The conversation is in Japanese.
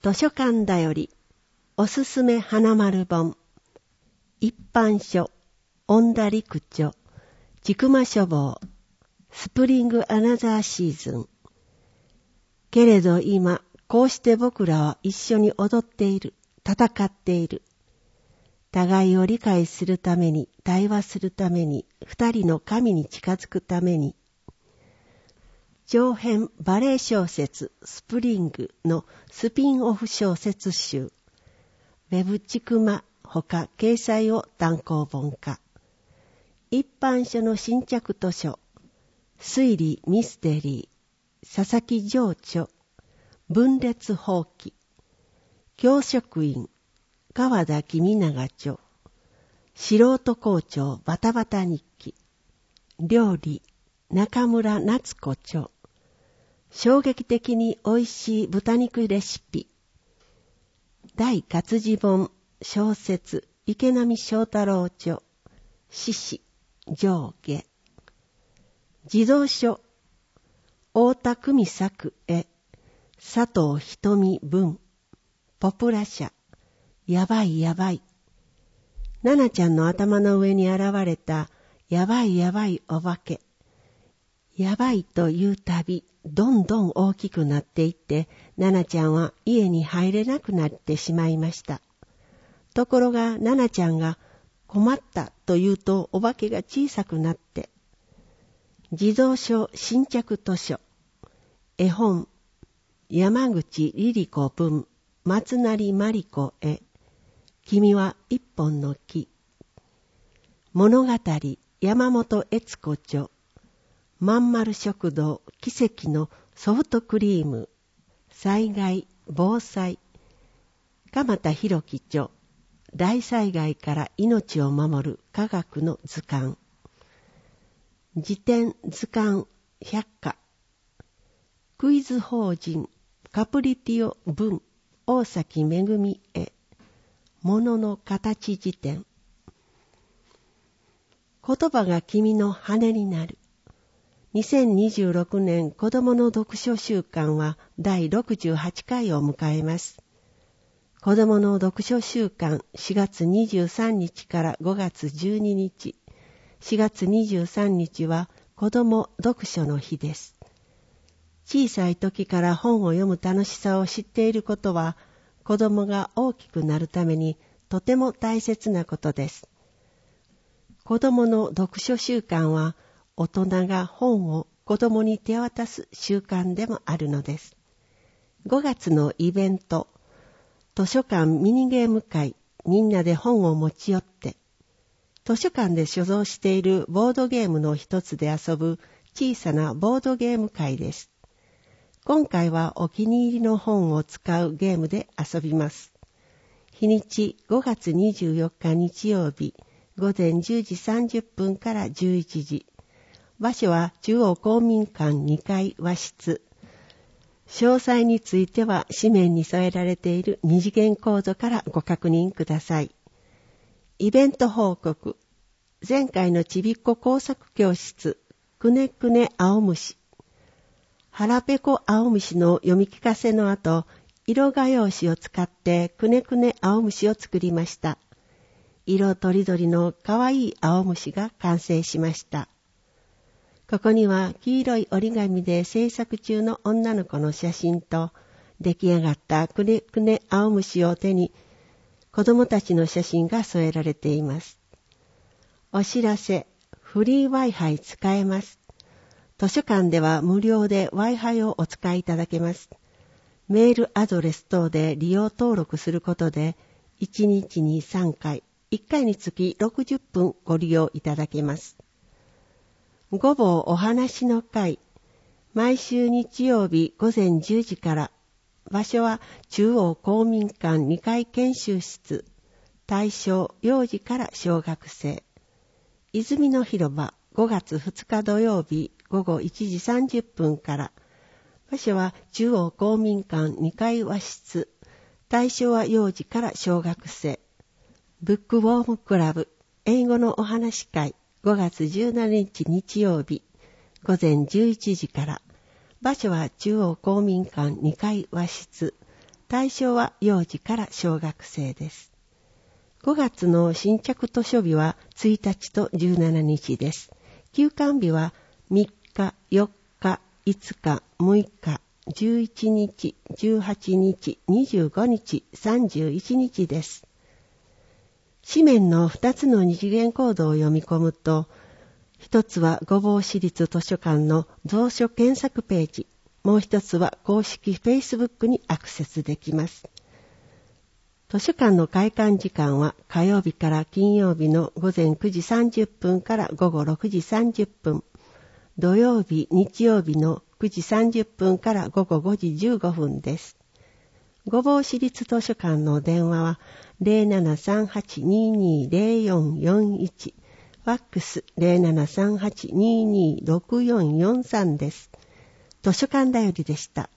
図書館だよりおすすめ花丸本、一般書恩田陸著、千曲書房、スプリングアナザーシーズン。けれど今こうして僕らは一緒に踊っている、戦っている。互いを理解するために、対話するために、二人の神に近づくために。長編バレエ小説スプリングのスピンオフ小説集。ウェブ千曲ほか掲載を単行本化。一般書の新着図書。推理ミステリー。佐々木情著。分裂放棄。教職員。川田君長著。素人校長バタバタ日記。料理。中村夏子著。衝撃的に美味しい豚肉レシピ。大活字本小説池波正太郎著。獅子上下。児童書太田久美作絵。佐藤瞳文。ポプラ社。やばいやばい。ナナちゃんの頭の上に現れたやばいやばいお化け。やばいというたび、どんどん大きくなっていって、ナナちゃんは家に入れなくなってしまいました。ところがナナちゃんが困ったと言うとお化けが小さくなって。児童書新着図書。絵本。山口リリ子文。松成真理子絵。君は一本の木。物語。山本悦子著。まんまる食堂奇跡のソフトクリーム。災害防災。鎌田博樹著。大災害から命を守る科学の図鑑。辞典図鑑百科。クイズ法人カプリティオ文大崎めぐみ絵。ものの形辞典。言葉が君の羽になる。2026年子どもの読書週間は第68回を迎えます。子どもの読書週間4月23日から5月12日。4月23日は子ども読書の日です。小さい時から本を読む楽しさを知っていることは、子どもが大きくなるためにとても大切なことです。子どもの読書習慣は、大人が本を子どもに手渡す習慣でもあるのです。5月のイベント、図書館ミニゲーム会、みんなで本を持ち寄って、図書館で所蔵しているボードゲームの一つで遊ぶ小さなボードゲーム会です。今回はお気に入りの本を使うゲームで遊びます。日にち5月24日日曜日、午前10時30分から11時。場所は中央公民館2階和室。詳細については紙面に添えられている二次元コードからご確認ください。イベント報告。前回のちびっこ工作教室、くねくね青虫。腹ペコ青虫の読み聞かせの後、色画用紙を使ってくねくね青虫を作りました。色とりどりのかわいい青虫が完成しました。ここには黄色い折り紙で制作中の女の子の写真と、出来上がったくねくね青虫を手に、子供たちの写真が添えられています。お知らせ、フリー Wi-Fi 使えます。図書館では無料で Wi-Fi をお使いいただけます。メールアドレス等で利用登録することで、1日に3回、1回につき60分ご利用いただけます。ごぼうお話の会、毎週日曜日午前10時から、場所は中央公民館2階研修室、対象幼児から小学生。泉の広場5月2日土曜日午後1時30分から、場所は中央公民館2階和室、対象は幼児から小学生。ブックウォームクラブ英語のお話会5月17日日曜日午前11時から、場所は中央公民館2階和室、 対象は幼児から小学生です。5月の新着図書日は1日と17日です。休館日は3日、4日、5日、6日、11日、18日、25日、31日です。紙面の2つの二次元コードを読み込むと、一つは御坊市立図書館の蔵書検索ページ、もう一つは公式 Facebook にアクセスできます。図書館の開館時間は火曜日から金曜日の午前9時30分から午後6時30分、土曜日、日曜日の9時30分から午後5時15分です。御坊市立図書館の電話は 0738220441、ファックス 0738226443 です。図書館だよりでした。